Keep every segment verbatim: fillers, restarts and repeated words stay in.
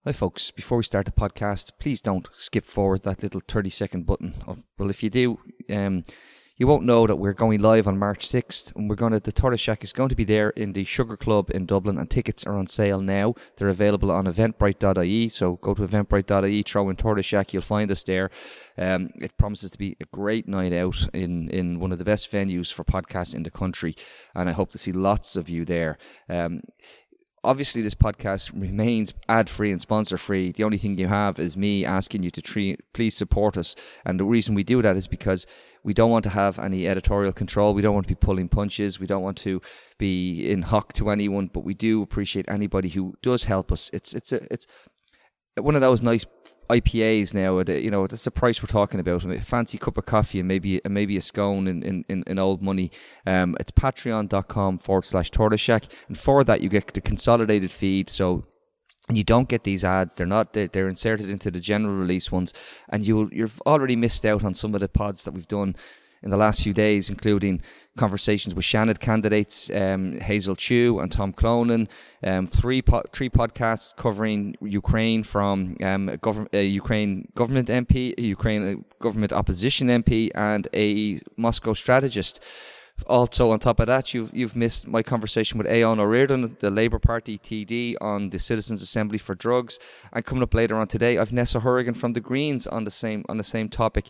Hi folks, before we start the podcast, please don't skip forward that little thirty second button. Or, well, if you do, um, you won't know that we're going live on March sixth, and we're going to, the Tortoise Shack is going to be there in the Sugar Club in Dublin, and tickets are on sale now. They're available on eventbrite dot I E, so go to eventbrite dot I E, throw in Tortoise Shack, you'll find us there. Um, it promises to be a great night out in, in one of the best venues for podcasts in the country, and I hope to see lots of you there. Um, Obviously, this podcast remains ad-free and sponsor-free. The only thing you have is me asking you to tre- please support us. And the reason we do that is because we don't want to have any editorial control. We don't want to be pulling punches. We don't want to be in hock to anyone. But we do appreciate anybody who does help us. It's it's a, it's one of those nice I P As now. You know, that's the price we're talking about. A fancy cup of coffee and maybe and maybe a scone in, in, in, in old money. Um, it's patreon.com forward slash Tortoise Shack. And for that, you get the consolidated feed. So and you don't get these ads. They're not. They're, they're inserted into the general release ones. And you you've already missed out on some of the pods that we've done in the last few days, including conversations with Shannon candidates, um, Hazel Chu and Tom Clonan, um, three po- three podcasts covering Ukraine from um, a, gov- a Ukraine government M P, a Ukraine government opposition M P, and a Moscow strategist. Also, on top of that, you've you've missed my conversation with Aon O'Riordan, the Labour Party T D, on the Citizens Assembly for Drugs. And coming up later on today, I've Nessa Hurrigan from the Greens on the same on the same topic.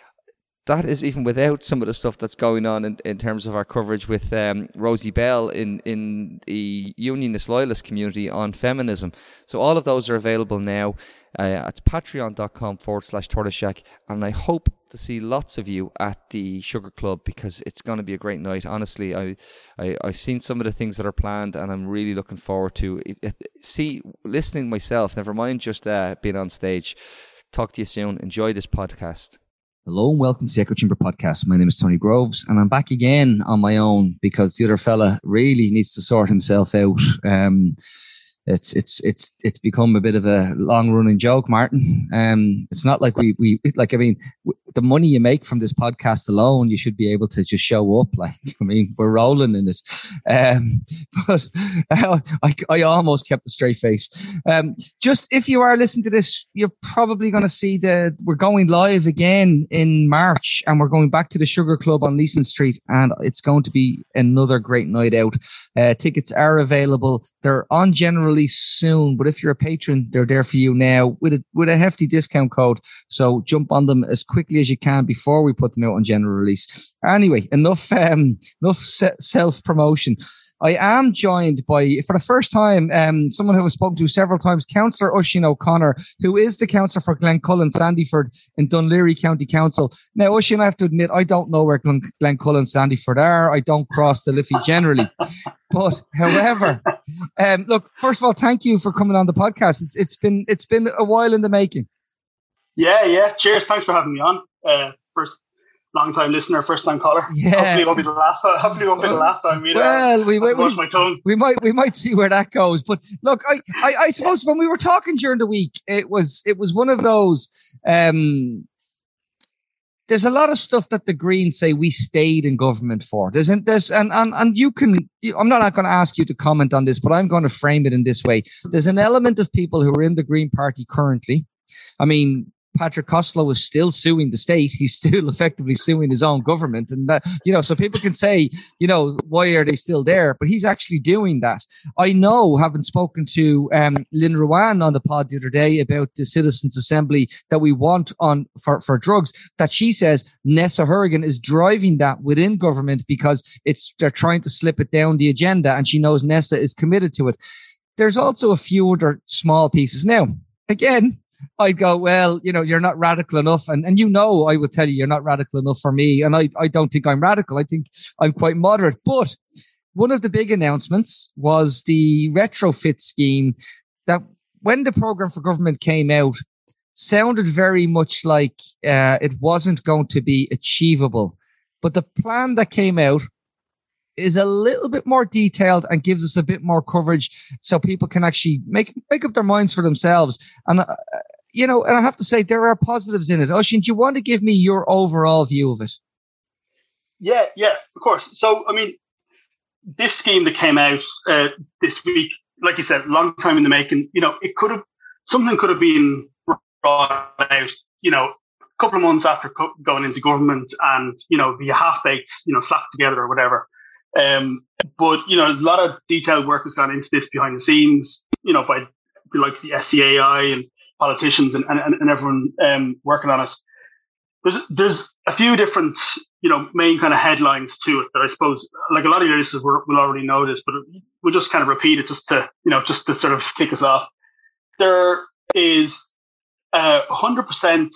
That is even without some of the stuff that's going on in, in terms of our coverage with um, Rosie Bell in, in the Unionist Loyalist community on feminism. So all of those are available now uh, at patreon.com forward slash Tortoise Shack. And I hope to see lots of you at the Sugar Club because it's going to be a great night. Honestly, I, I, I've seen some of the things that are planned and I'm really looking forward to it, it, see listening myself, never mind just uh, being on stage. Talk to you soon. Enjoy this podcast. Hello and welcome to the Echo Chamber Podcast. My name is Tony Groves and I'm back again on my own because the other fella really needs to sort himself out. Um, it's it's it's it's become a bit of a long running joke, Martin. Um, it's not like we we like I mean w- the money you make from this podcast alone, you should be able to just show up. Like I mean, we're rolling in it. Um, but uh, I I almost kept a straight face. Um, just if you are listening to this, you're probably going to see that we're going live again in March, and we're going back to the Sugar Club on Leeson Street, and it's going to be another great night out. Uh, tickets are available. They're on general release soon, but if you're a patron, they're there for you now with a with a hefty discount code. So jump on them as quickly as you can before we put them out on general release. Anyway, enough um, enough se- self promotion. I am joined by, for the first time, um, someone who I've spoken to several times, Councillor Oisin O'Connor, who is the councillor for Glencullen Sandyford in Dunleary County Council. Now, Oisin, I have to admit, I don't know where Glen- Glencullen Sandyford are. I don't cross the Liffey generally. But, however, um, look, first of all, thank you for coming on the podcast. It's it's been it's been a while in the making. Yeah, yeah. Cheers. Thanks for having me on. Uh, first. Long time listener, first time caller. Yeah. Hopefully it won't be the last time. Hopefully it won't be the last time. We'll, well, uh, we might wash my tongue. We might we might see where that goes. But look, I, I, I suppose when we were talking during the week, it was it was one of those. Um, there's a lot of stuff that the Greens say we stayed in government for. There's there's and and and you can. I'm not going to ask you to comment on this, but I'm going to frame it in this way. There's an element of people who are in the Green Party currently. I mean, Patrick Costello is still suing the state. He's still effectively suing his own government. And that, you know, so people can say, you know, why are they still there? But he's actually doing that. I know, having spoken to um, Lynn Ruane on the pod the other day about the Citizens Assembly that we want on for, for drugs, that she says Nessa Hurrigan is driving that within government because it's they're trying to slip it down the agenda. And she knows Nessa is committed to it. There's also a few other small pieces. Now, again, I'd go, well, you know, you're not radical enough. And, and you know, I would tell you, you're not radical enough for me. And I, I don't think I'm radical. I think I'm quite moderate. But one of the big announcements was the retrofit scheme that when the program for government came out, sounded very much like uh, it wasn't going to be achievable. But the plan that came out is a little bit more detailed and gives us a bit more coverage so people can actually make make up their minds for themselves. And, uh, you know, and I have to say there are positives in it. Oisin, do you want to give me your overall view of it? Yeah, yeah, of course. So, I mean, this scheme that came out uh, this week, like you said, long time in the making, you know, it could have, something could have been brought out, you know, a couple of months after co- going into government and, you know, be half-baked, you know, slapped together or whatever. Um, but, you know, a lot of detailed work has gone into this behind the scenes, you know, by like the S C A I and politicians and, and, and everyone um, working on it. There's, there's a few different, you know, main kind of headlines to it that I suppose, like a lot of your listeners will already know this, but we'll just kind of repeat it just to, you know, just to sort of kick us off. There is a one hundred percent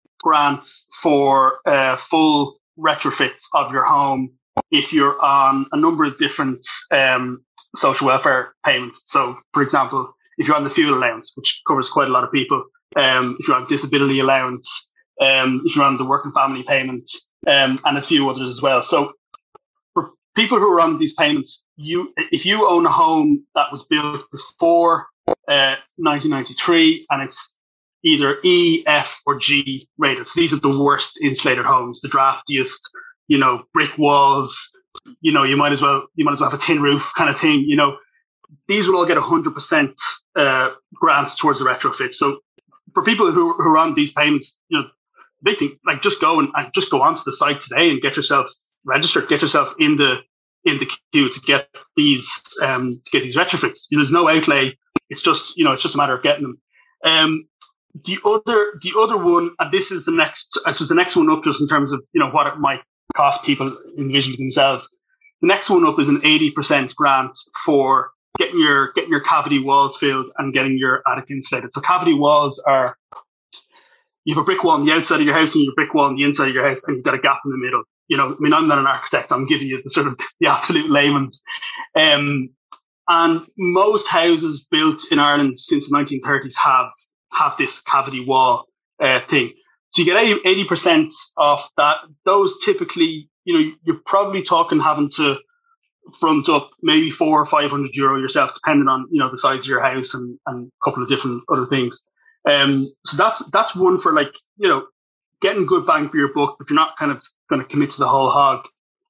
grants for uh, full retrofits of your home if you're on a number of different um, social welfare payments. So, for example, if you're on the fuel allowance, which covers quite a lot of people, um, if you're on disability allowance, um, if you're on the work and family payment, um, and a few others as well. So for people who are on these payments, you if you own a home that was built before uh, nineteen ninety-three and it's either E, F, or G rated. So these are the worst insulated homes, the draftiest, you know, brick walls, you know, you might as well, you might as well have a tin roof kind of thing, you know, these will all get one hundred percent uh, grants towards the retrofit. So for people who, who are on these payments, you know, big thing, like just go and, and just go onto the site today and get yourself registered, get yourself in the, in the queue to get these, um, to get these retrofits. You know, there's no outlay. It's just, you know, it's just a matter of getting them. Um, the other, the other one, and this is the next, I suppose the next one up just in terms of, you know, what it might cost people individually themselves. The next one up is an eighty percent grant for getting your, getting your cavity walls filled and getting your attic insulated. So cavity walls are, you have a brick wall on the outside of your house and you have a brick wall on the inside of your house and you've got a gap in the middle. You know, I mean, I'm not an architect. I'm giving you the sort of the absolute layman's. Um, and most houses built in Ireland since the nineteen thirties have, have this cavity wall, uh, thing. So you get eighty percent off that. Those typically, you know, you're probably talking having to front up maybe four or five hundred euro yourself, depending on, you know, the size of your house and, and a couple of different other things. Um, so that's, that's one for like, you know, getting good bang for your buck, but you're not kind of going to commit to the whole hog.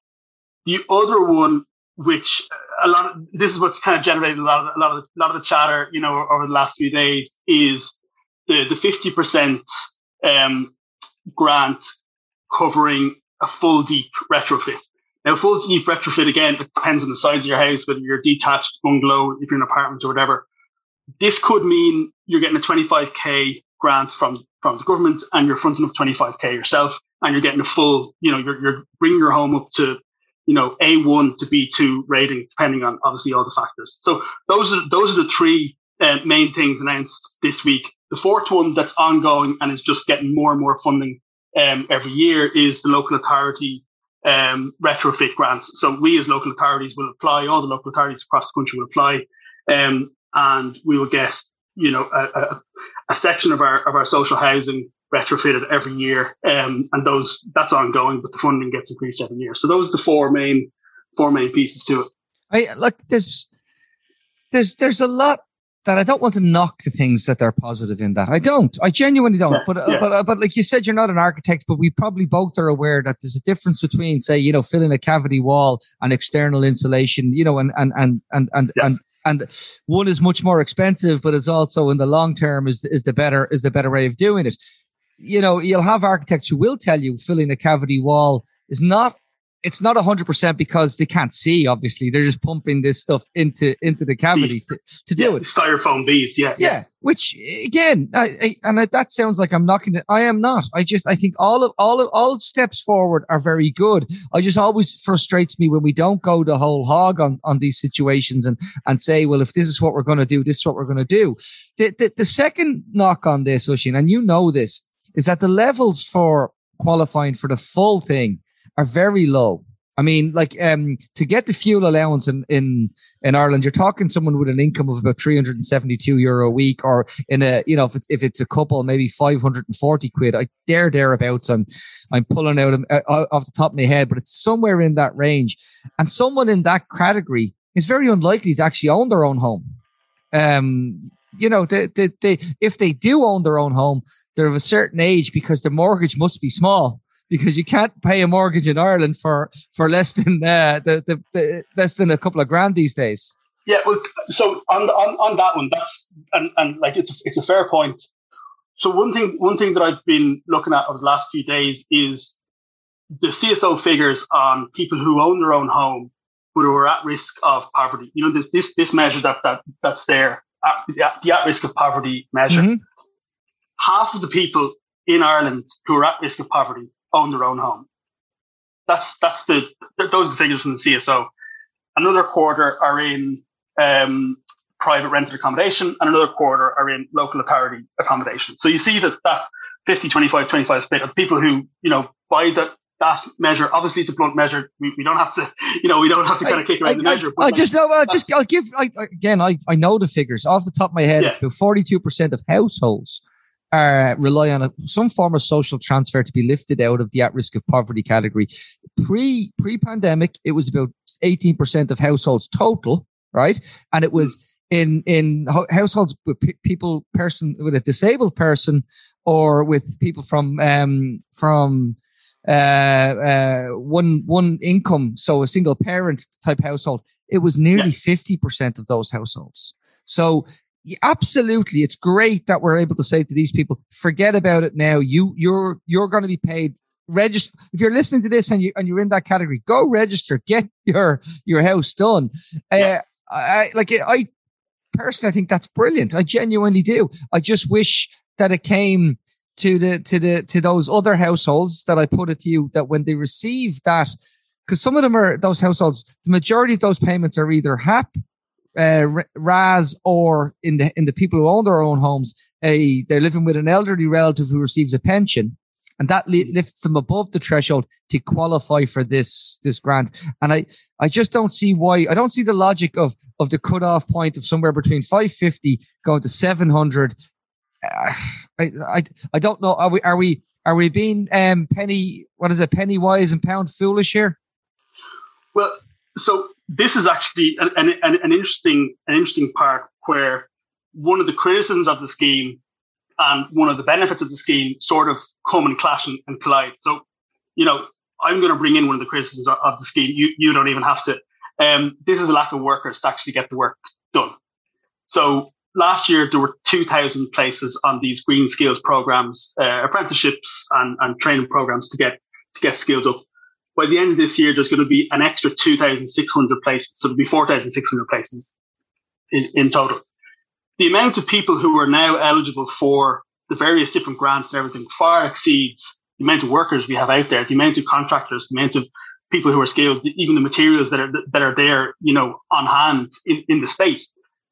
The other one, which a lot of, this is what's kind of generated a lot of, a lot of, a lot of the chatter, you know, over the last few days is the, the fifty percent, um, grant covering a full deep retrofit. Now, full deep retrofit, again, it depends on the size of your house, whether you're a detached bungalow, if you're an apartment or whatever. This could mean you're getting a twenty-five K grant from, from the government and you're fronting up twenty-five K yourself and you're getting a full, you know, you're, you're bringing your home up to, you know, A one to B two rating, depending on obviously all the factors. So those are, those are the three uh, main things announced this week. The fourth one that's ongoing and is just getting more and more funding um, every year is the local authority um, retrofit grants. So we as local authorities will apply, all the local authorities across the country will apply, um, and we will get, you know, a, a, a section of our of our social housing retrofitted every year, um, and those that's ongoing, but the funding gets increased every year. So those are the four main four main pieces to it. I like there's there's there's a lot that I don't want to knock the things that are positive in that. I don't. I genuinely don't. Yeah, but uh, yeah. but uh, but like you said, you're not an architect, but we probably both are aware that there's a difference between, say, you know, filling a cavity wall and external insulation, you know, and and and and and yeah. and, and one is much more expensive, but it's also in the long term is is the better is the better way of doing it. You know, you'll have architects who will tell you filling a cavity wall is not. It's not one hundred percent because they can't see, obviously. They're just pumping this stuff into into the cavity to, to do yeah, it. Styrofoam beads, yeah. Yeah, yeah. Which, again, I, I, and I, that sounds like I'm knocking it. I am not. I just, I think all of, all of, all steps forward are very good. I just always frustrates me when we don't go the whole hog on, on these situations and, and say, well, if this is what we're going to do, this is what we're going to do. The, the, the second knock on this, Oisín, and you know this, is that the levels for qualifying for the full thing are very low. I mean, like, um, to get the fuel allowance in, in, in Ireland, you're talking someone with an income of about three hundred seventy-two euro a week, or in a, you know, if it's, if it's a couple, maybe five hundred forty quid. I dare thereabouts. I'm, I'm pulling out uh, off the top of my head, but it's somewhere in that range. And someone in that category is very unlikely to actually own their own home. Um, you know, they, they, they, if they do own their own home, they're of a certain age because the mortgage must be small. Because you can't pay a mortgage in Ireland for, for less than uh, the, the, the less than a couple of grand these days. Yeah, well, so on the, on on that one, that's and, and like it's a, it's a fair point. So one thing one thing that I've been looking at over the last few days is the C S O figures on people who own their own home but who are at risk of poverty. You know, this this this measure that that that's there, at, the at risk of poverty measure. Mm-hmm. Half of the people in Ireland who are at risk of poverty own their own home. That's that's the those are the figures from the C S O. Another quarter are in um, private rented accommodation, and another quarter are in local authority accommodation. So you see that that fifty, twenty-five, twenty-five split of people who, you know, by that that measure, obviously it's a blunt measure. We, we don't have to, you know, we don't have to kind of kick around I, the measure. I, I just know, I just, I'll give, I, again, I, I know the figures off the top of my head. Yeah. It's about forty-two percent of households Uh, rely on a, some form of social transfer to be lifted out of the at-risk of poverty category. Pre, pre-pandemic, it was about eighteen percent of households total, right? And it was in, in households with p- people, person, with a disabled person or with people from, um, from, uh, uh, one, one income. So a single parent type household. It was nearly yeah. fifty percent of those households. So, yeah, absolutely. It's great that we're able to say to these people, forget about it now. You, you're, you're going to be paid. Register. If you're listening to this and you, and you're in that category, go register, get your, your house done. Yeah. Uh, I, like, I personally, I think that's brilliant. I genuinely do. I just wish that it came to the, to the, to those other households that I put it to you, that when they receive that, because some of them are those households, the majority of those payments are either H A P, Uh, R A S, or in the in the people who own their own homes, a they're living with an elderly relative who receives a pension, and that li- lifts them above the threshold to qualify for this this grant. And I I just don't see why. I don't see the logic of of the cutoff point of somewhere between five fifty going to seven hundred. Uh, I I I don't know. Are we are we are we being um penny? What is it? Penny wise and pound foolish here? Well, so. This is actually an, an, an interesting an interesting part where one of the criticisms of the scheme and one of the benefits of the scheme sort of come and clash and, and collide. So, you know, I'm going to bring in one of the criticisms of, of the scheme. You you don't even have to. Um, this is a lack of workers to actually get the work done. So last year there were two thousand places on these green skills programs, uh, apprenticeships and, and training programs to get to get skills up. By the end of this year, there's going to be an extra two thousand six hundred places. So there'll be four thousand six hundred places in, in total. The amount of people who are now eligible for the various different grants and everything far exceeds the amount of workers we have out there, the amount of contractors, the amount of people who are skilled, even the materials that are that are there, you know, on hand in, in the state.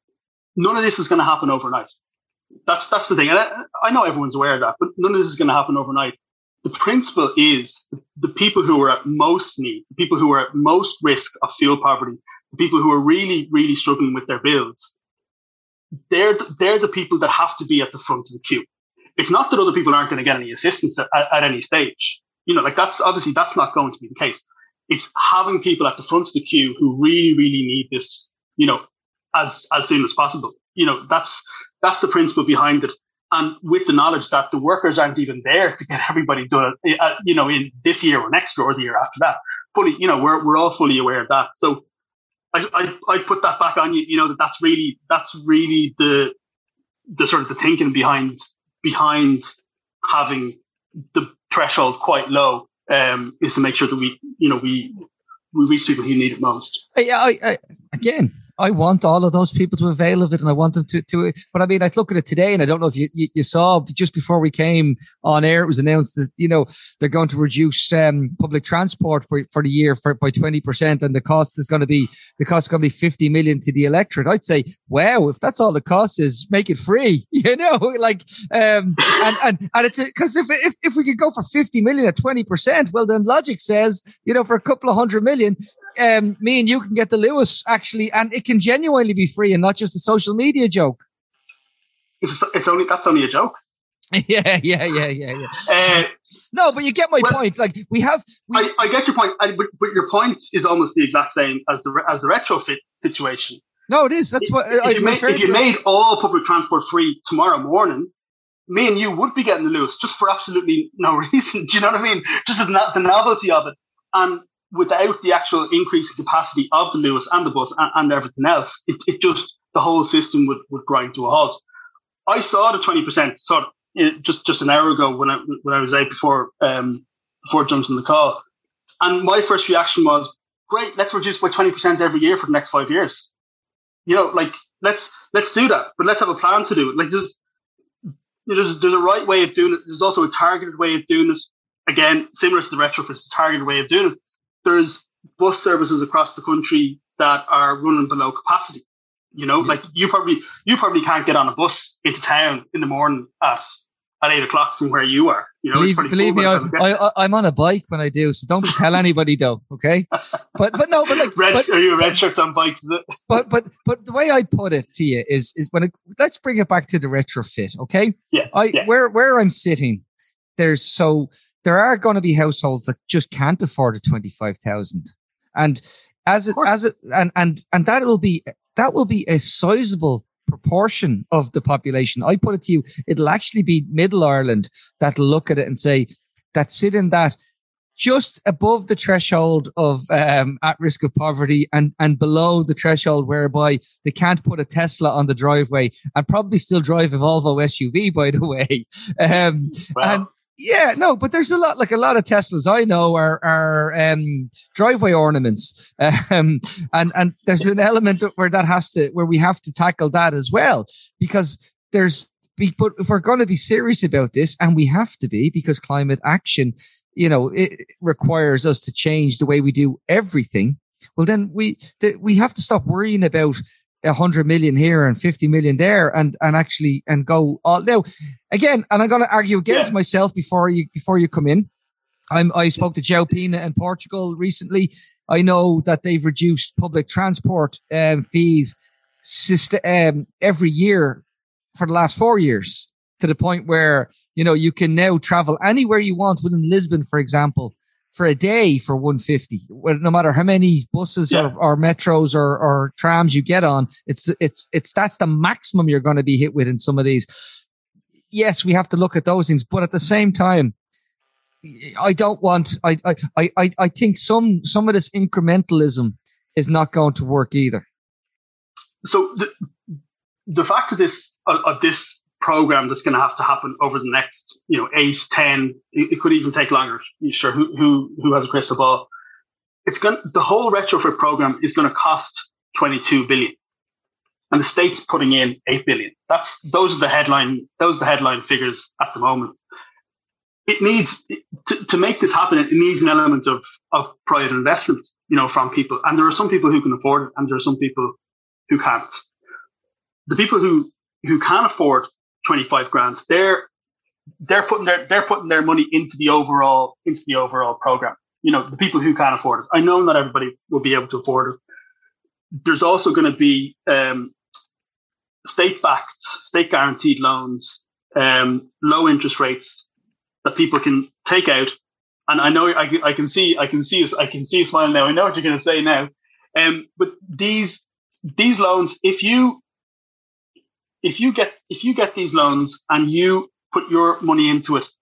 None of this is going to happen overnight. That's that's the thing. And I, I know everyone's aware of that, but none of this is going to happen overnight. The principle is the people who are at most need, the people who are at most risk of fuel poverty, the people who are really, really struggling with their bills, they're, they're the people that have to be at the front of the queue. It's not that other people aren't going to get any assistance at, at any stage. You know, like that's obviously that's not going to be the case. It's having people at the front of the queue who really, really need this, you know, as, as soon as possible. You know, that's, that's the principle behind it. And with the knowledge that the workers aren't even there to get everybody done, uh, you know, in this year or next year or the year after that. Fully, you know, we're we're all fully aware of that. So I I, I put that back on you. You know, that that's really that's really the the sort of the thinking behind behind having the threshold quite low, um, is to make sure that we you know we we reach people who need it most. Yeah, I, I again. I want all of those people to avail of it, and I want them to, to, but I mean, I look at it today, and I don't know if you, you, you saw just before we came on air, it was announced that, you know, they're going to reduce, um, public transport for, for the year for, by twenty percent. And the cost is going to be, the cost is going to be fifty million to the electorate. I'd say, wow, if that's all the cost is, make it free, you know, like, um, and, and, and it's because if, if, if we could go for fifty million at twenty percent, well, then logic says, you know, for a couple of hundred million, Um, me and you can get the Lewis actually, and it can genuinely be free and not just a social media joke. It's, it's only that's only a joke. yeah, yeah, yeah, yeah, yeah. Uh, no, but you get my well, point. Like we have, we, I, I get your point, I, but, but your point is almost the exact same as the as the retrofit situation. No, it is. That's if, what if I, you, made, if you made all public transport free tomorrow morning, me and you would be getting the Lewis just for absolutely no reason. Do you know what I mean? Just as not the novelty of it. And without the actual increase in capacity of the Luas and the bus and, and everything else, it, it just, the whole system would, would grind to a halt. I saw the twenty percent sort of just, just an hour ago when I, when I was out before, um, before jumping the call. And my first reaction was, great, let's reduce by twenty percent every year for the next five years. You know, like, let's, let's do that, but let's have a plan to do it. Like, there's, there's, there's a right way of doing it. There's also a targeted way of doing it. Again, similar to the retrofits, targeted way of doing it. There's bus services across the country that are running below capacity. You know, yeah. like you probably you probably can't get on a bus into town in the morning at at eight o'clock from where you are. You know, believe, believe me, I, I, I'm on a bike when I do, so don't tell anybody though. Okay, but but no, but like, red, but, are you a red shirts on bikes? Is it? But but but the way I put it to you is is when it, let's bring it back to the retrofit. Okay, yeah, I yeah. where where I'm sitting, there's so. There are going to be households that just can't afford a twenty-five thousand, and as it as it and and and that will be that will be a sizable proportion of the population. I put it to you, it'll actually be Middle Ireland that'll look at it and say that sit in that just above the threshold of um, at risk of poverty and and below the threshold whereby they can't put a Tesla on the driveway and probably still drive a Volvo S U V, by the way. Um, wow. And yeah, no, but there's a lot, like a lot of Teslas I know are, are, um, driveway ornaments. Um, and, and there's an element where that has to, where we have to tackle that as well, because there's, but if we're going to be serious about this, and we have to be, because climate action, you know, it requires us to change the way we do everything. Well, then we, th- we have to stop worrying about a hundred million here and fifty million there, and, and actually, and go all now again. And I'm going to argue against yeah. myself before you, before you come in. I'm, I spoke to João Pina in Portugal recently. I know that they've reduced public transport um, fees system, um, every year for the last four years to the point where, you know, you can now travel anywhere you want within Lisbon, for example, for a day for one hundred fifty, no matter how many buses yeah. or, or metros or, or trams you get on. It's, it's, it's, that's the maximum you're going to be hit with in some of these. Yes, we have to look at those things, but at the same time, I don't want, I, I, I, I think some, some of this incrementalism is not going to work either. So the, the fact of this, of, of this, program that's going to have to happen over the next, you know, eight, ten, it, it could even take longer. Sure, who who who has a crystal ball? It's going the whole retrofit program is going to cost twenty-two billion, and the state's putting in eight billion. That's those are the headline those are the headline figures at the moment. It needs to to make this happen. It needs an element of of private investment, you know, from people, and there are some people who can afford it, and there are some people who can't. The people who who can afford twenty-five grand, they're they're putting their they're putting their money into the overall into the overall program. You know, the people who can afford it. I know not everybody will be able to afford it. There's also going to be um, state-backed, state-guaranteed loans, um, low interest rates that people can take out. And I know I, I can see I can see I can see you smiling now. I know what you're going to say now. Um, but these these loans, if you If you get if you get these loans and you put your money into it,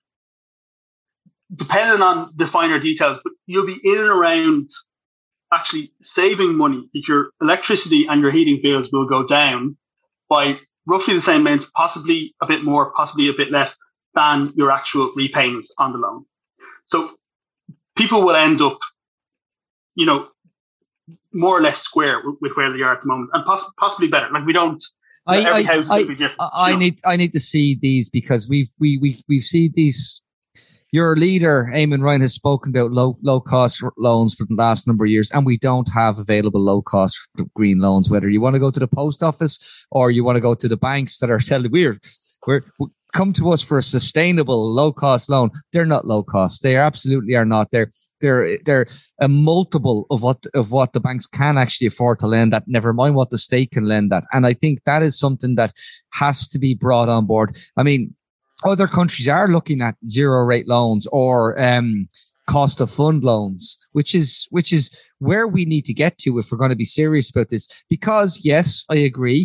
depending on the finer details, but you'll be in and around actually saving money. That your electricity and your heating bills will go down by roughly the same amount, possibly a bit more, possibly a bit less than your actual repayments on the loan. So people will end up, you know, more or less square with, with where they are at the moment, and poss- possibly better. Like we don't. I, Every I, house is I, going to be different. I, I need I need to see these because we've we we we've seen these. Your leader, Eamon Ryan, has spoken about low low cost loans for the last number of years, and we don't have available low cost green loans. Whether you want to go to the post office or you want to go to the banks that are selling, we're we're come to us for a sustainable low cost loan. They're not low cost. They absolutely are not. They're They're they're a multiple of what of what the banks can actually afford to lend at, never mind what the state can lend at. And I think that is something that has to be brought on board. I mean, other countries are looking at zero rate loans or um, cost of fund loans, which is which is where we need to get to if we're going to be serious about this. Because yes, I agree.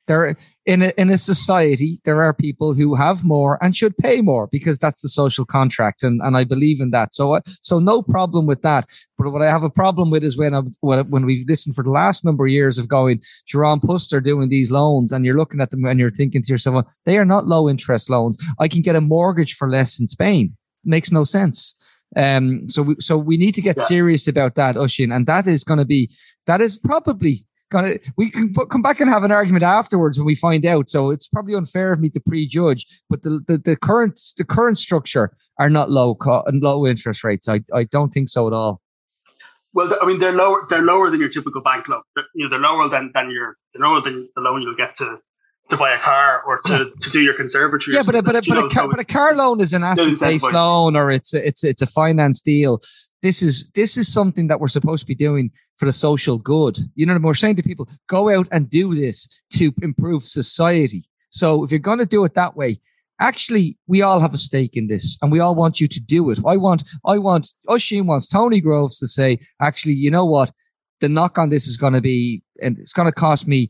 There, in a, in a society, there are people who have more and should pay more because that's the social contract, and, and I believe in that. So, uh, so no problem with that. But what I have a problem with is when I, when we've listened for the last number of years of going, Jerome Puster doing these loans, and you're looking at them and you're thinking to yourself, well, they are not low interest loans. I can get a mortgage for less in Spain. Makes no sense. Um, so we, so we need to get yeah. serious about that, Oisín, and that is going to be, that is probably Gonna, we can put, come back and have an argument afterwards when we find out. So it's probably unfair of me to prejudge. But the, the, the current the current structure are not low co- low interest rates. I I don't think so at all. Well, I mean they're lower they're lower than your typical bank loan. They're, you know they're lower than than your they're lower than the loan you'll get to to buy a car or to, to do your conservatory. Yeah, but a, but a, but, know, a car, so but a car loan is an asset based loan, or it's a, it's it's a finance deal. This is this is something that we're supposed to be doing for the social good. You know what I mean? We're saying to people, go out and do this to improve society. So if you're going to do it that way, actually, we all have a stake in this, and we all want you to do it. I want, I want, Oisín wants Tony Groves to say, actually, you know what? The knock on this is going to be, and it's going to cost me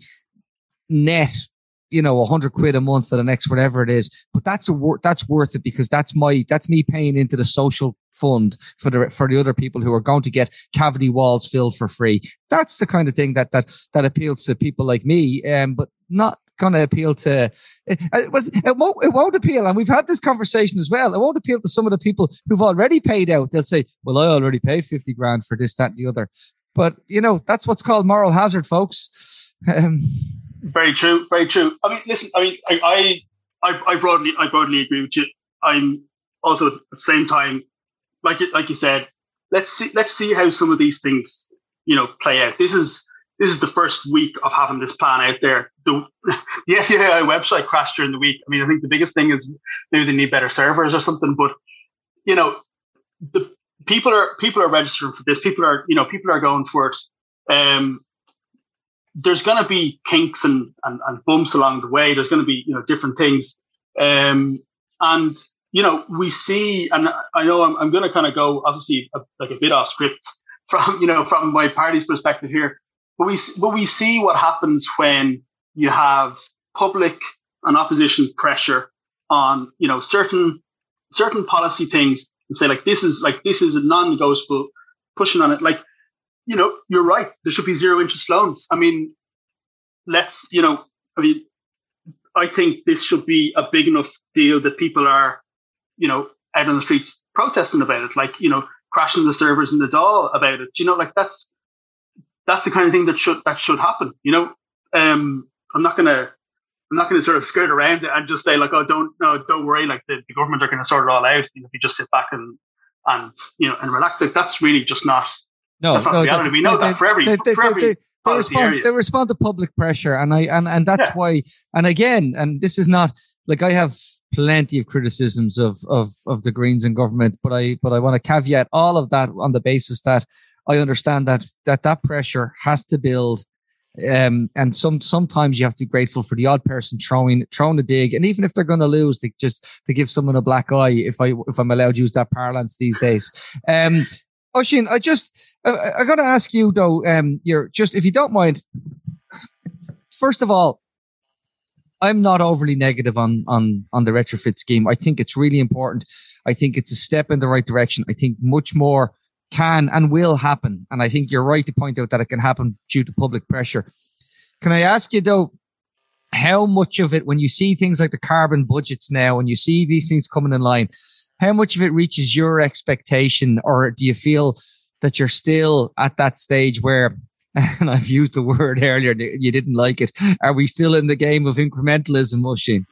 net, you know, a hundred quid a month for the next whatever it is. But that's a wor- that's worth it because that's my that's me paying into the social fund for the for the other people who are going to get cavity walls filled for free. That's the kind of thing that that that appeals to people like me, um, but not going to appeal to it, it won't it won't appeal. And we've had this conversation as well. It won't appeal to some of the people who've already paid out. They'll say, "Well, I already paid fifty grand for this, that, and the other." But you know, that's what's called moral hazard, folks. Um, Very true, very true. I mean, listen. I mean, I, I, I broadly, I broadly agree with you. I'm also at the same time, like, like you said, let's see, let's see how some of these things, you know, play out. This is this is the first week of having this plan out there. The, the S E A I website crashed during the week. I mean, I think the biggest thing is maybe they need better servers or something. But you know, the people are people are registering for this. People are, you know, people are going for it. Um. There's going to be kinks and, and, and bumps along the way. There's going to be, you know, different things. Um, and, you know, we see, and I know I'm, I'm going to kind of go obviously a, like a bit off script from, you know, from my party's perspective here, but we, but we see what happens when you have public and opposition pressure on, you know, certain, certain policy things and say like, this is like, this is a non-negotiable, pushing on it. Like, you know, you're right. There should be zero interest loans. I mean, let's, you know, I mean, I think this should be a big enough deal that people are, you know, out on the streets protesting about it, like, you know, crashing the servers in the D A W about it. You know, like that's, that's the kind of thing that should, that should happen. You know, um, I'm not going to, I'm not going to sort of skirt around it and just say like, oh, don't, no, don't worry. Like the, the government are going to sort it all out. You know, if you just sit back and, and, you know, and relax, like that's really just not, No, that's not no, reality. they, we know they, that for every, they, they, for every they, they, policy respond, area. They respond to public pressure, and I and and that's yeah. why. And again, and this is not like I have plenty of criticisms of of of the Greens in government, but I but I want to caveat all of that on the basis that I understand that that that pressure has to build. Um, and some sometimes you have to be grateful for the odd person throwing throwing a dig, and even if they're going to lose, they just to give someone a black eye. If I if I'm allowed to use that parlance these days. Um, Oisín, I just, I, I got to ask you though, um, you're just, if you don't mind, first of all, I'm not overly negative on, on, on the retrofit scheme. I think it's really important. I think it's a step in the right direction. I think much more can and will happen. And I think you're right to point out that it can happen due to public pressure. Can I ask you though, how much of it, when you see things like the carbon budgets now, and you see these things coming in line, how much of it reaches your expectation, or do you feel that you're still at that stage where, and I've used the word earlier, you didn't like it, are we still in the game of incrementalism, Oisín?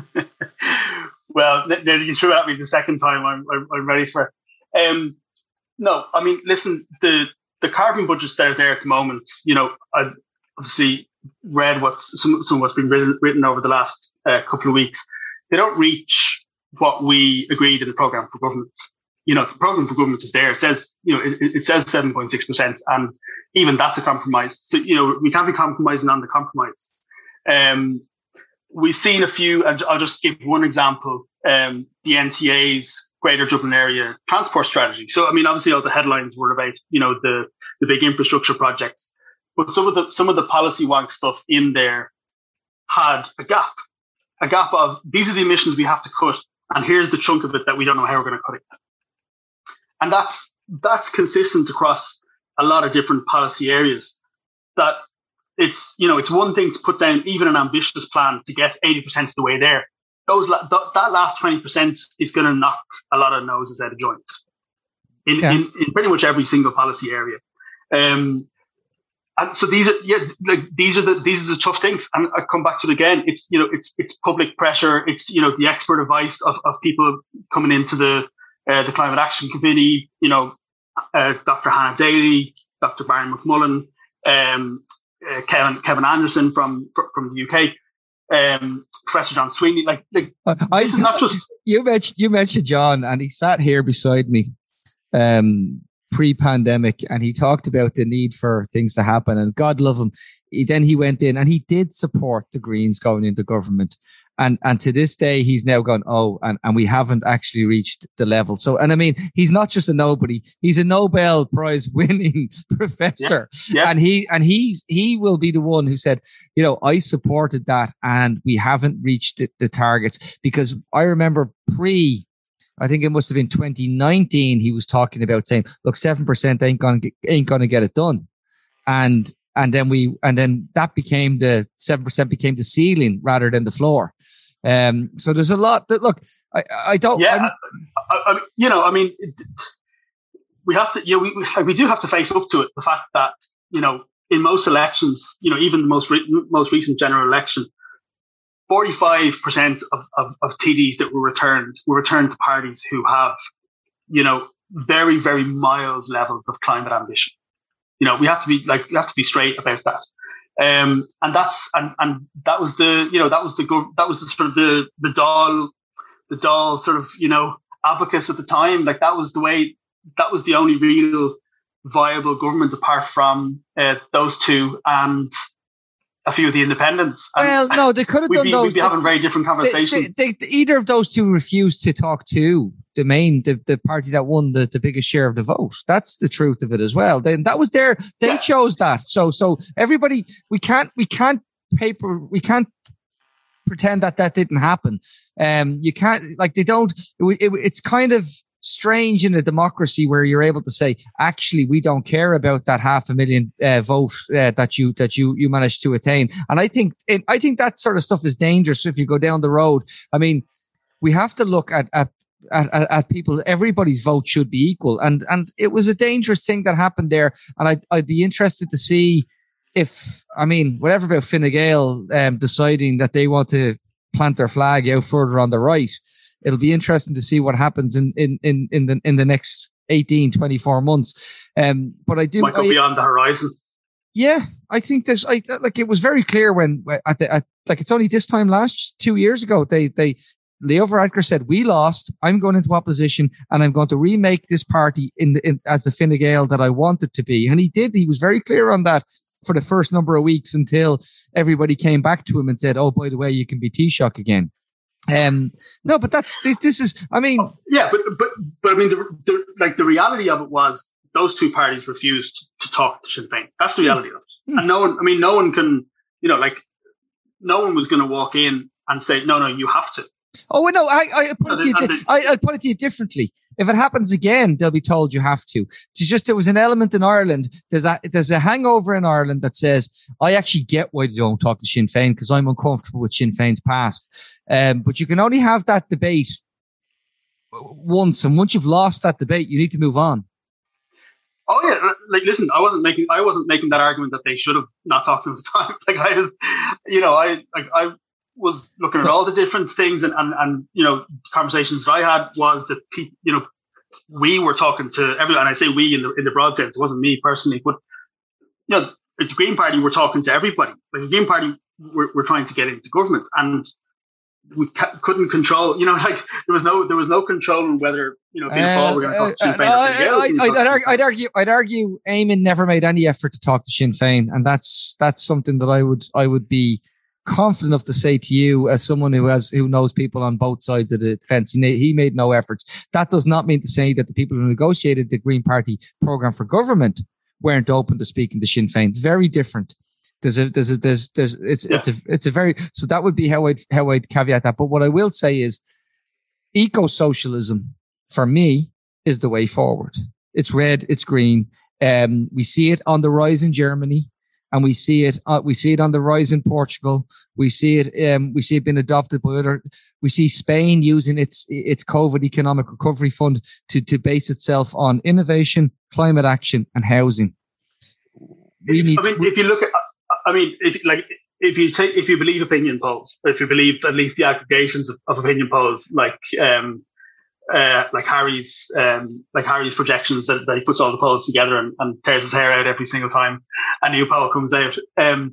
Well, you threw at me the second time. I'm, I'm, I'm ready for it. Um, no, I mean, listen, the, the carbon budgets that are there at the moment, you know, I've obviously read what's, some, some of what's been written, written over the last uh, couple of weeks. They don't reach what we agreed in the programme for government. You know, the programme for government is there. It says, you know, it, it says seven point six percent, and even that's a compromise. So, you know, we can't be compromising on the compromise. Um, we've seen a few, and I'll just give one example, um, the N T A's Greater Dublin Area Transport Strategy. So, I mean, obviously all the headlines were about, you know, the, the big infrastructure projects, but some of the, some of the policy wonk stuff in there had a gap, a gap of these are the emissions we have to cut, and here's the chunk of it that we don't know how we're going to cut it. And that's that's consistent across a lot of different policy areas. That it's you know it's one thing to put down even an ambitious plan to get eighty percent of the way there. Those that last twenty percent is going to knock a lot of noses out of joint in, yeah. in in pretty much every single policy area. Um, and so these are yeah like these are the these are the tough things. And I come back to it again. It's you know it's it's public pressure. It's you know the expert advice of, of people coming into the uh, the Climate Action Committee. You know, uh, Doctor Hannah Daly, Doctor Barry McMullen, um, uh, Kevin Kevin Anderson from from the U K. Um, Professor John Sweeney, like, like I, this is not just you mentioned you mentioned John, and he sat here beside me, um, pre-pandemic, and he talked about the need for things to happen. And God love him, he, then he went in and he did support the Greens going into government, and and to this day he's now gone oh, and and we haven't actually reached the level. So, and I mean, he's not just a nobody; he's a Nobel Prize winning professor, yeah, yeah. and he and he's he will be the one who said, you know, I supported that, and we haven't reached the, the targets. Because I remember pre, I think it must have been twenty nineteen, he was talking about saying, look, seven percent ain't gonna ain't gonna get it done, and. And then we, and then that became the seven percent became the ceiling rather than the floor. Um, so there's a lot that look, I, I don't, yeah, I, I, you know, I mean, we have to, yeah, we, we, we do have to face up to it. The fact that, you know, in most elections, you know, even the most, re- most recent general election, forty-five percent of, of, of T Ds that were returned were returned to parties who have, you know, very, very mild levels of climate ambition. You know, we have to be like, we have to be straight about that. Um, and that's, and, and that was the, you know, that was the, that was the sort of the, the Dáil, the Dáil sort of, you know, advocates at the time. Like that was the way, that was the only real viable government apart from uh, those two and a few of the independents. And well, no, they could have done be, those. We'd be having very different conversations. They, they, they, either of those two refused to talk to the main, the, the party that won the, the biggest share of the vote. That's the truth of it as well. Then that was their, they yeah. chose that. So, so everybody, we can't, we can't paper, we can't pretend that that didn't happen. Um, you can't, like, they don't, it, it, it's kind of strange in a democracy where you're able to say, actually, we don't care about that half a million uh, vote uh, that you that you you managed to attain. And I think it, I think that sort of stuff is dangerous if you go down the road. I mean, we have to look at at at, at people. Everybody's vote should be equal, and and it was a dangerous thing that happened there. And I'd I'd be interested to see if, I mean, whatever about Fine Gael um, deciding that they want to plant their flag out further on the right. It'll be interesting to see what happens in, in, in, in the, in the next eighteen, twenty-four months. Um, but I do. Might go I, beyond the horizon. Yeah. I think there's, I, like, it was very clear when, at the, at, like, it's only this time last two years ago, they, they, Leo Varadkar said, we lost. I'm going into opposition and I'm going to remake this party in the, in, as the Fine Gael that I wanted to be. And he did. He was very clear on that for the first number of weeks until everybody came back to him and said, oh, by the way, you can be Taoiseach again. Um, no, but that's, this, this is, I mean. Oh, yeah, but, but, but I mean, the, the, like the reality of it was those two parties refused to talk to Sinn Féin. That's the reality of it. Mm. And no one, I mean, no one can, you know, like, no one was going to walk in and say, no, no, you have to. Oh, no, I, I put, no, it, to you, the, I, I'll put it to you differently. If it happens again, they'll be told you have to. It's just, there was an element in Ireland. There's a, there's a hangover in Ireland that says, I actually get why they don't talk to Sinn Féin because I'm uncomfortable with Sinn Féin's past. Um, but you can only have that debate once. And once you've lost that debate, you need to move on. Oh yeah. Like, listen, I wasn't making, I wasn't making that argument that they should have not talked to them at the time. Like I was, you know, I, like I, was looking at all the different things and, and, and, you know, conversations that I had was that, people, you know, we were talking to everyone, and I say we in the, in the broad sense, it wasn't me personally, but, you know, the Green Party were talking to everybody. Like the Green Party were, were trying to get into government and we ca- couldn't control, you know, like there was no, there was no control whether, you know, being uh, were going to talk to Sinn Féin. Uh, I'd, I'd, argue, I'd argue, I'd argue Eamon never made any effort to talk to Sinn Féin. And that's, that's something that I would, I would be confident enough to say to you as someone who has who knows people on both sides of the fence. He, he made no efforts. That does not mean to say that the people who negotiated the Green Party programme for government weren't open to speaking to Sinn Féin. It's very different. There's a, there's a, there's, there's, it's, Yeah. it's a, it's a very, so that would be how I'd, how I'd caveat that. But what I will say is eco-socialism for me is the way forward. It's red, it's green. Um, we see it on the rise in Germany, and we see it, uh, we see it on the rise in Portugal. We see it, um, we see it being adopted by other, we see Spain using its, its COVID economic recovery fund to, to base itself on innovation, climate action, and housing. We need, I mean, if you look at, I mean, if like, if you take, if you believe opinion polls, if you believe at least the aggregations of, of opinion polls, like, um, uh, like Harry's, um, like Harry's projections that, that he puts all the polls together and, and tears his hair out every single time a new poll comes out. Um,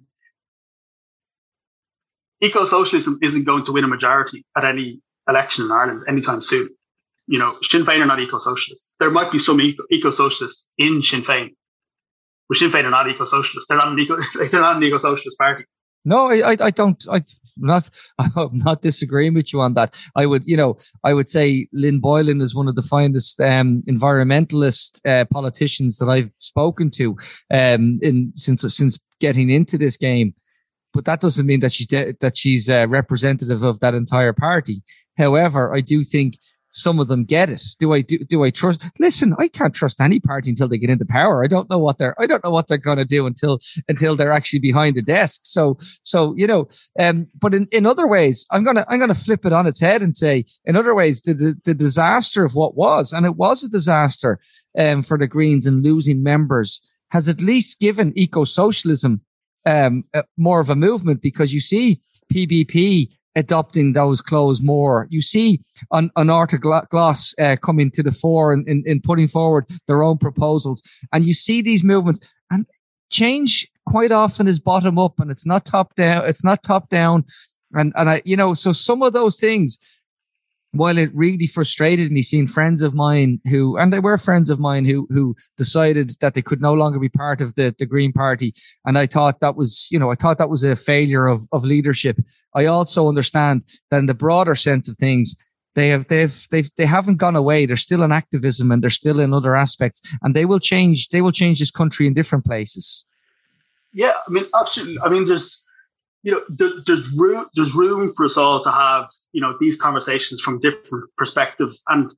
eco-socialism isn't going to win a majority at any election in Ireland anytime soon. You know, Sinn Féin are not eco-socialists. There might be some eco- eco-socialists in Sinn Féin, but Sinn Féin are not eco-socialists. They're not an eco, they're not an eco-socialist party. No, I, I, I don't. I, I'm not. I'm not disagreeing with you on that. I would, you know, I would say Lynn Boylan is one of the finest um, environmentalist uh, politicians that I've spoken to, um, in since since getting into this game. But that doesn't mean that she's de- that she's uh, representative of that entire party. However, I do think some of them get it. Do I do, do I trust? Listen, I can't trust any party until they get into power. I don't know what they're, I don't know what they're going to do until, until they're actually behind the desk. So, so, you know, um, but in, in other ways, I'm going to, I'm going to flip it on its head and say, in other ways, the, the, the disaster of what was, and it was a disaster, um, for the Greens and losing members has at least given eco-socialism, um, uh, more of a movement, because you see P B P adopting those clothes more. You see on, on Arta Gloss uh, coming to the fore and in, in putting forward their own proposals. And you see these movements, and change quite often is bottom up, and it's not top down. It's not top down. And, and I, you know, so some of those things, while it really frustrated me seeing friends of mine who, and they were friends of mine who, who decided that they could no longer be part of the, the Green Party. And I thought that was, you know, I thought that was a failure of, of leadership. I also understand that in the broader sense of things, they have, they've, they've, they haven't gone away. They're still in activism, and they're still in other aspects, and they will change, they will change this country in different places. Yeah. I mean, absolutely. I mean, there's, you know, there, there's room, there's room for us all to have, you know, these conversations from different perspectives. And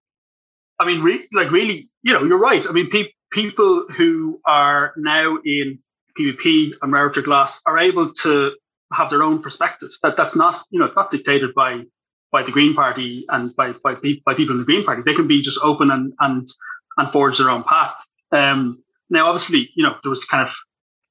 I mean, re- like really, you know, you're right. I mean, pe- people who are now in P V P and Meritor Glass are able to have their own perspectives. That that's not, you know, it's not dictated by, by the Green Party and by, by, by people in the Green Party. They can be just open and, and, and forge their own path. Um, now, obviously, you know, there was kind of,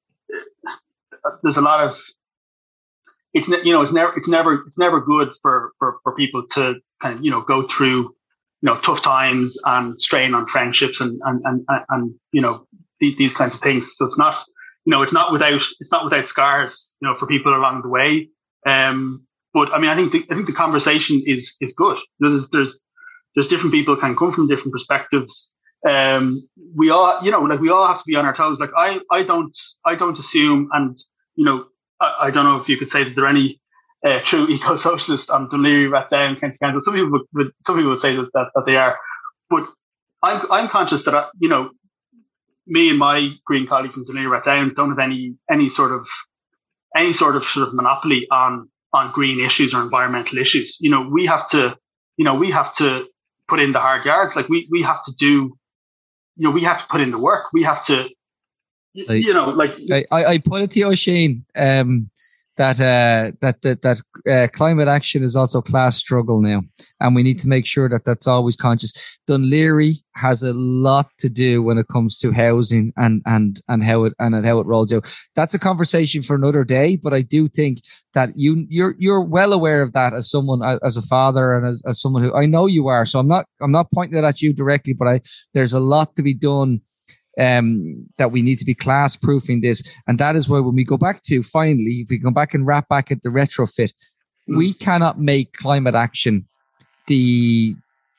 uh, there's a lot of, It's you know it's never it's never it's never good for, for, for people to kind of you know go through you know tough times and strain on friendships and and and, and you know these, these kinds of things. So it's not you know it's not without it's not without scars you know for people along the way. Um, but I mean I think the, I think the conversation is is good. There's there's there's different people can come from different perspectives. Um, we all you know like we all have to be on our toes. Like I I don't I don't assume and you know. I don't know if you could say that there are any uh, true eco-socialists on Dún Laoghaire, Rathdown, County Council. Some people would, would, some people would say that, that, that they are, but I'm I'm conscious that I, you know, me and my Green colleagues in Dún Laoghaire, Rathdown don't have any any sort of any sort of sort of monopoly on on green issues or environmental issues. You know, we have to, you know, we have to put in the hard yards. Like we we have to do, you know, we have to put in the work. We have to. I, you know, like I, I put it to you, Oisin, um, that uh, that that that uh, climate action is also class struggle now, and we need to make sure that that's always conscious. Dún Laoghaire has a lot to do when it comes to housing and and and how it and how it rolls out. That's a conversation for another day, but I do think that you you're you're well aware of that as someone as a father and as as someone who I know you are. So I'm not I'm not pointing it at you directly, but I there's a lot to be done. Um, that we need to be class proofing this. And that is why when we go back to finally, if we go back and wrap back at the retrofit, mm. we cannot make climate action the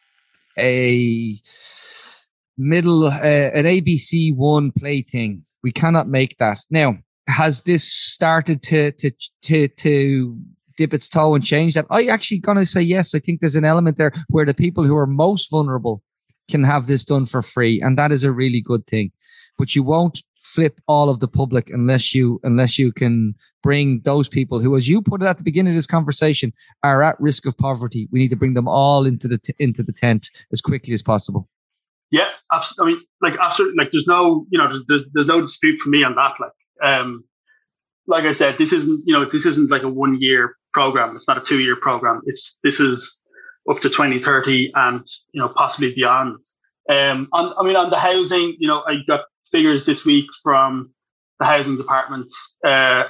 a middle, uh, an A B C one play thing. We cannot make that. Now, has this started to, to, to, to dip its toe and change that? I actually gonna say yes. I think there's an element there where the people who are most vulnerable can have this done for free, and that is a really good thing. But you won't flip all of the public unless you unless you can bring those people who, as you put it at the beginning of this conversation, are at risk of poverty. We need to bring them all into the t- into the tent as quickly as possible. Yeah, abs- I mean, like absolutely. Like, there's no, you know, there's there's, there's no dispute for me on that. Like, um, like I said, this isn't, you know, this isn't like a one year program. It's not a two year program. It's this is up to twenty thirty and, you know, possibly beyond. Um, on, I mean, on the housing, you know, I got figures this week from the housing department. Uh,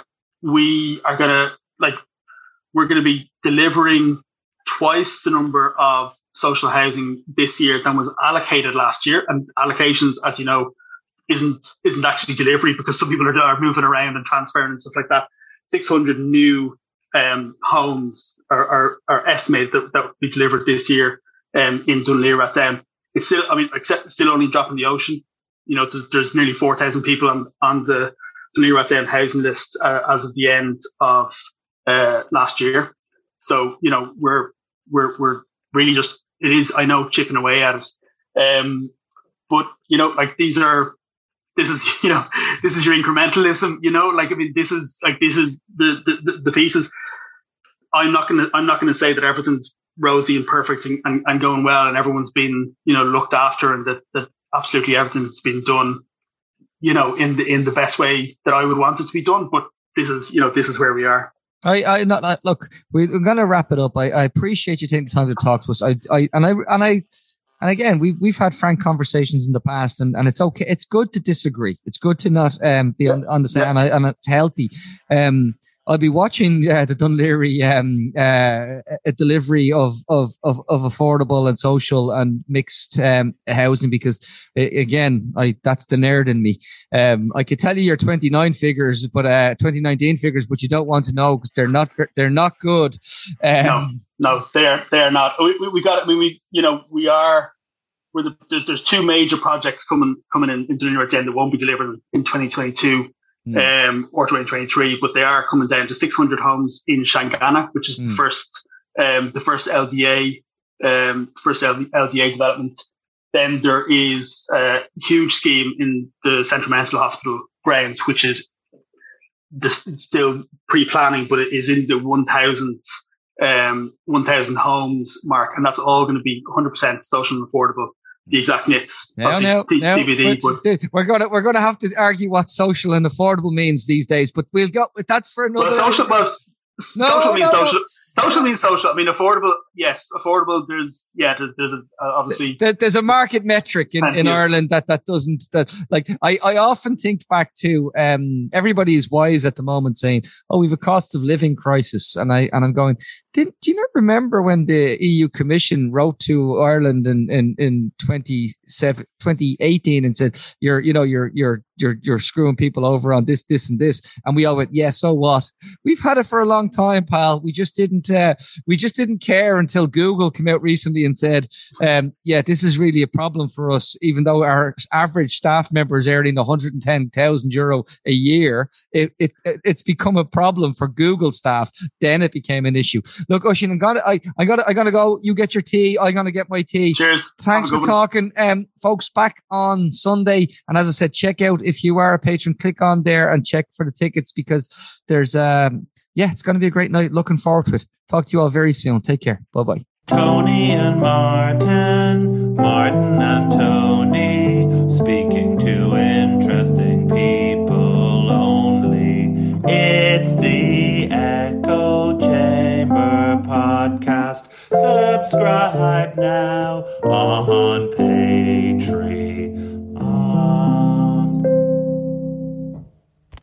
we are gonna like we're gonna be delivering twice the number of social housing this year than was allocated last year. And allocations, as you know, isn't isn't actually delivery, because some people are, are moving around and transferring and stuff like that. six hundred new um, homes are, are, are estimated that, that will be delivered this year um, in Dún Laoghaire. It's still, I mean, except still only drop in the ocean. You know, there's, there's nearly four thousand people on, on the Dún Laoghaire housing list uh, as of the end of uh, last year. So, you know, we're we're we're really just, it is, I know, chipping away at it. Um, but, you know, like these are, this is, you know, this is your incrementalism, you know, like, I mean, this is like, this is the, the, the pieces. I'm not going to, I'm not going to say that everything's rosy and perfect and, and, and going well and everyone's been, you know, looked after and that, that absolutely everything's been done, you know, in the, in the best way that I would want it to be done. But this is, you know, this is where we are. I, I, not, I look, we're going to wrap it up. I, I appreciate you taking the time to talk to us. I, I, and I, and I, and again, we've, we've had frank conversations in the past and, and it's okay. It's good to disagree. It's good to not, um, be on, on the same, and I, and it's healthy. Um, I'll be watching uh, the Dún Laoghaire um, uh, a delivery of, of of of affordable and social and mixed um, housing, because uh, again, I that's the nerd in me. Um, I could tell you your twenty-nine figures, but uh, twenty nineteen figures, but you don't want to know because they're not they're not good. Um, no, no, they're they're not. We, we, we got it. I mean, we you know we are. We're the, there's, there's two major projects coming coming in in Dún Laoghaire that won't be delivered in twenty twenty-two. Mm. Um, or twenty twenty-three, but they are coming down to six hundred homes in Shangana, which is mm. the first, um, the first L D A, um, first L D A development. Then there is a huge scheme in the Central Mental Hospital grounds, which is this, it's still pre-planning, but it is in the one thousand, um, one thousand homes mark, and that's all going to be one hundred percent social and affordable. The exact mix. No, no, D- no. D V D, we're, but we're gonna we're gonna have to argue what social and affordable means these days. But we'll go. That's for another. Well, social was no, social means no, social. No. Social means social. I mean, affordable. Yes, affordable. There's yeah. There's, there's a, uh, obviously there, there's a market metric in, in Ireland that that doesn't that like I I often think back to um everybody is wise at the moment saying, oh, we've a cost of living crisis, and I and I'm going. Did, do you not remember when the E U Commission wrote to Ireland in, in, in twenty eighteen and said, you're, you know, you're, you're, you're, you're screwing people over on this, this and this. And we all went, yeah, so what? We've had it for a long time, pal. We just didn't, uh, we just didn't care until Google came out recently and said, um, yeah, this is really a problem for us. Even though our average staff member is earning one hundred ten thousand euro a year, it, it, it's become a problem for Google staff. Then it became an issue. Look, Oisín, I got I, I got I got to go. You get your tea. I'm gonna get my tea. Cheers. Thanks for talking, um, folks. Back on Sunday, and as I said, check out if you are a patron. Click on there and check for the tickets because there's um, yeah, it's gonna be a great night. Looking forward to it. Talk to you all very soon. Take care. Bye bye. Tony and Martin, Martin and Tony, speaking to interesting people only. It's the Echo Chamber podcast. Subscribe now on Patreon.